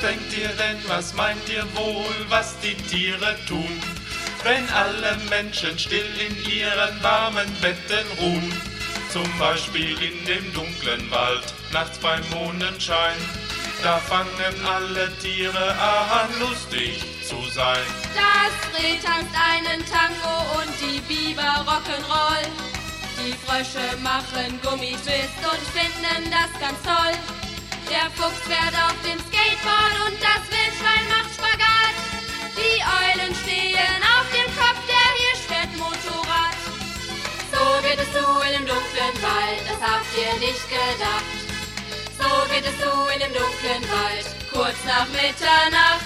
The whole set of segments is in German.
denkt ihr denn, was meint ihr wohl, was die Tiere tun, wenn alle Menschen still in ihren warmen Betten ruhen? Zum Beispiel in dem dunklen Wald, nachts beim Mondenschein. Da fangen alle Tiere an, lustig zu sein. Das Reh tanzt einen Tango und die Biber Rock'n'Roll. Die Frösche machen Gummitwist und finden das ganz toll. Der Fuchs fährt auf dem Skateboard und das Wildschwein macht Spagat. Die Eulen stehen auf dem Kopf, der Hirsch fährt Motorrad. So geht es zu in dem dunklen Wald, das habt ihr nicht gedacht. So geht es zu in dem dunklen Wald, kurz nach Mitternacht.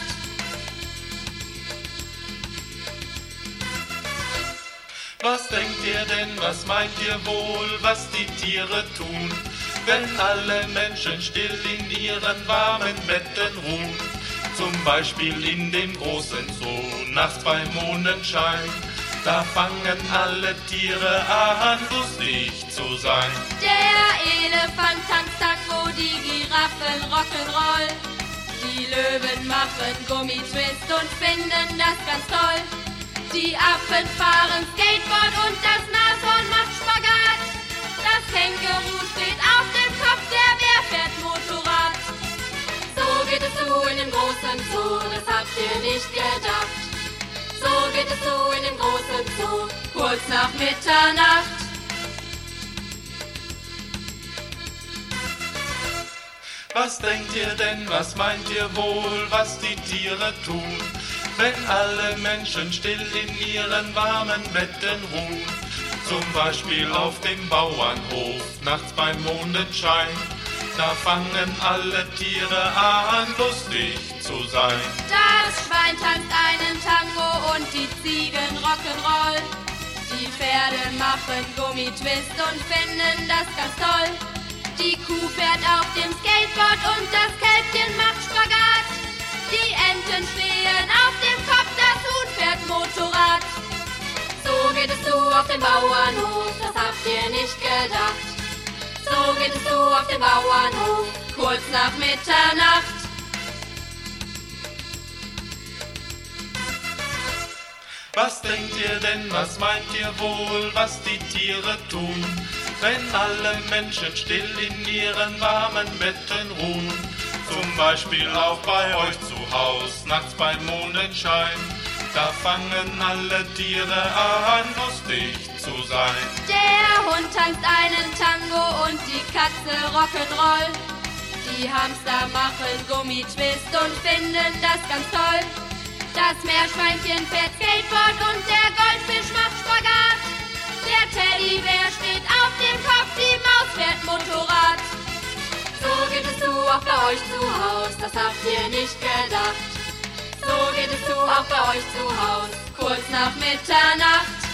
Was denkt ihr denn, was meint ihr wohl, was die Tiere tun, wenn alle Menschen still in ihren warmen Betten ruhen? Zum Beispiel in dem großen Zoo, nachts beim Mondenschein. Da fangen alle Tiere an, lustig zu sein. Der Elefant tanzt Tango, die Giraffen Rock'n'Roll. Die Löwen machen Gummitwist und finden das ganz toll. Die Affen fahren Skateboard und das Nashorn macht Spagat. Das Känguru steht auf dem Kopf, der Bär fährt Motorrad. So geht es zu in dem großen Zoo, das habt ihr nicht gedacht. So geht es zu in dem großen Zoo, kurz nach Mitternacht. Was denkt ihr denn, was meint ihr wohl, was die Tiere tun, wenn alle Menschen still in ihren warmen Betten ruhen? Zum Beispiel auf dem Bauernhof, nachts beim Mondenschein. Da fangen alle Tiere an, lustig zu sein. Das Schwein tanzt einen Tango und die Ziegen Rock'n'Roll. Die Pferde machen Gummitwist und finden das ganz toll. Die Kuh fährt auf dem Skateboard und das Kälbchen macht Spagat. Die Enten stehen auf dem Kopf, das Huhn fährt Motorrad. So geht es zu auf dem Bauernhof, das habt ihr nicht gedacht. So geht es zu auf dem Bauernhof, kurz nach Mitternacht. Was denkt ihr denn, was meint ihr wohl, was die Tiere tun, wenn alle Menschen still in ihren warmen Betten ruhen? Zum Beispiel auch bei euch zu Haus, nachts beim Mondenschein. Da fangen alle Tiere an, lustig zu sein. Der Hund tanzt einen Tango und die Katze Rock'n'Roll. Die Hamster machen Gummitwist und finden das ganz toll. Das Meerschweinchen fährt Skateboard und der Goldfisch macht Spagat. Der Teddybär steht auf dem Kopf, die Maus fährt Motorrad. So geht es zu auch bei euch zu Haus, das habt ihr nicht gedacht. So geht es zu auch bei euch zu Haus, kurz nach Mitternacht.